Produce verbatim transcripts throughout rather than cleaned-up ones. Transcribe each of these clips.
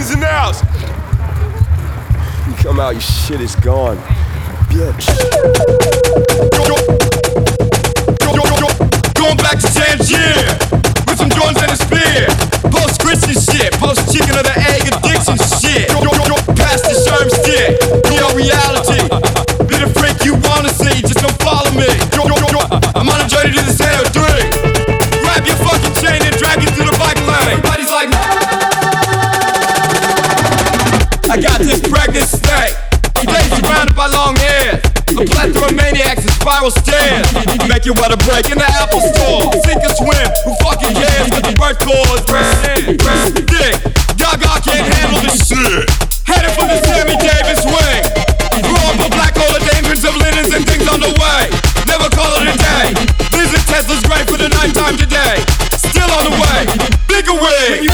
ladies in the house. You come out, your shit is gone, bitch. Going back to Tangier with some Jordans and a spear. Post Christian shit, post chicken of the egg addiction shit. Past the sherm stick, real reality. Be the freak you wanna see, just don't follow me. I'm on a journey to the center of three. Grab your fucking chain and drag it through the bike lane. Everybody's like, I got this pregnant snake. Days surrounded by long hairs. A plethora of maniacs and spiral stairs. Make it what a break in the Apple store. Sink or swim, who fucking cares? With the birth cause, press in, press dick. Gaga can't handle this shit. Headed for the Sammy Davis wing. Grow up a black hole of dangers of linens and things on the way. Never call it a day. Visit Tesla's great for the nighttime today. Still on the way. Bigger wing.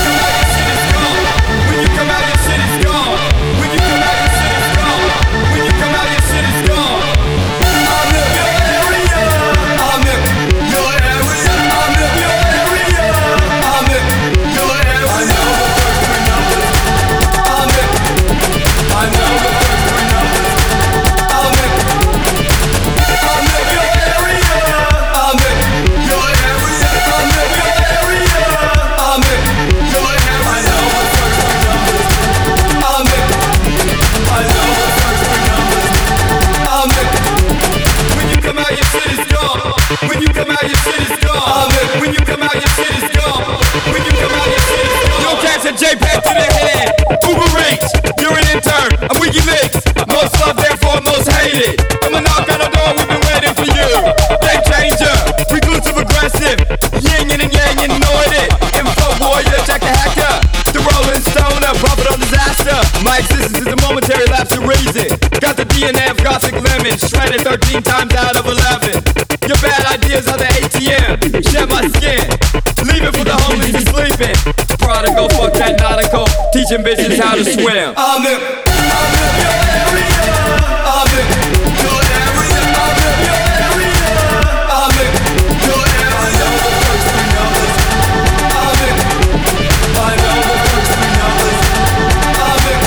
When you come out, your shit is gone. When you come out, your shit is gone. When you come out, your shit is gone. I'm in your area. I'm in your area. I'm in your area. I'm in your area. I know the first three numbers. I'm in. I know the first three numbers. I'm in. I'm in your area. I'm in your area. I'm in your area. I'm in your area. I know the first three numbers. I'm in. I know the first three numbers. I'm in. When you come out, your shit is gone. When you come out, your shit is gone. I'm in. When you come out, your shit is gone. When you come out, your shit is gone. Yo, catch a JPEG to the head. Uber Eats, you're an intern. I'm WikiLeaks. Most loved, therefore most hated. Come and knock on the door, we've been waiting for you. Game changer, reclusive aggressive. Yin and yang, you know it. Info warrior, check the hacker. The Rolling Stoner, prophet on disaster. My existence is a momentary lapse of reason. Got the D N A of Gothic lemon, shredded thirteen times out of eleven. Your bad ideas are the A T M. Shed my skin, leave it for the homeless and sleeping. Prodigal, fuck that nautical, teaching bitches how to swim. I'm in, I'm in your area. I'm in your area. I'm in your area. I'm in your area. I know the first three numbers. I'm in. I know the first three numbers. I'm in.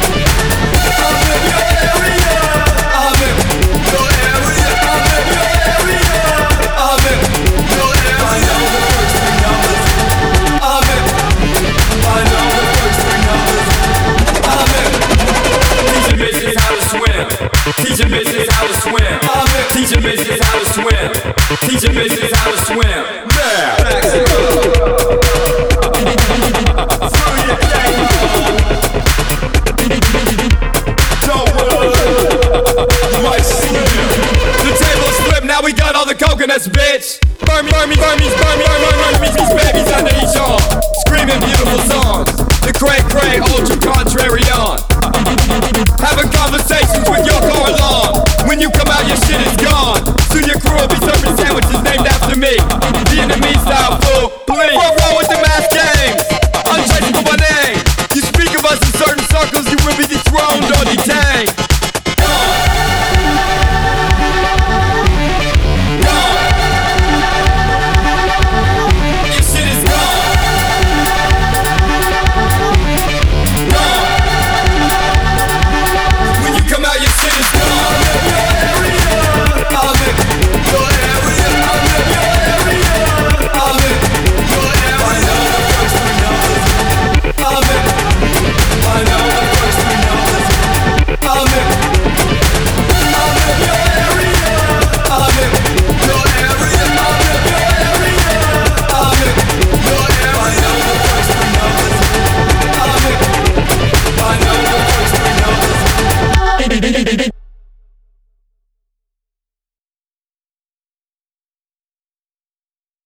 I'm in your area. I'm in your area. I'm in your area. I'm in your area. I know the first three numbers. I'm in. I know the first three numbers. I'm in. Teaching bitches how to swim. Teaching bitches how to swim. I'm in. Teaching bitches how to swim. Teaching bitches how to swim. Yeah. Back to the table's flipped, now we got all the coconuts, bitch. Burn me, burn me, burn me, burn me, burn me, burn me, these babies under each arm. Screaming beautiful songs. The cray cray, ultra contrary on. Having conversations with